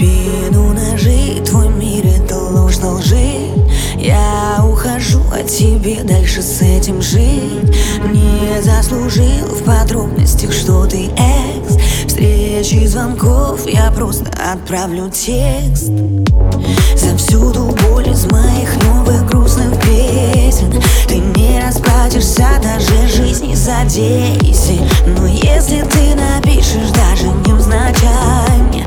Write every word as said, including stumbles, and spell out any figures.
спину ножи, твой мир — это ложь на лжи. Я ухожу от тебя, дальше с этим жить. Не заслужил в подробностях, что ты экс. Встречи, звонков, я просто отправлю текст. Завсюду боль из моих новых грустных песен. Ты не расплатишься даже жизни за десять. Но если ты напишешь даже невзначай мне,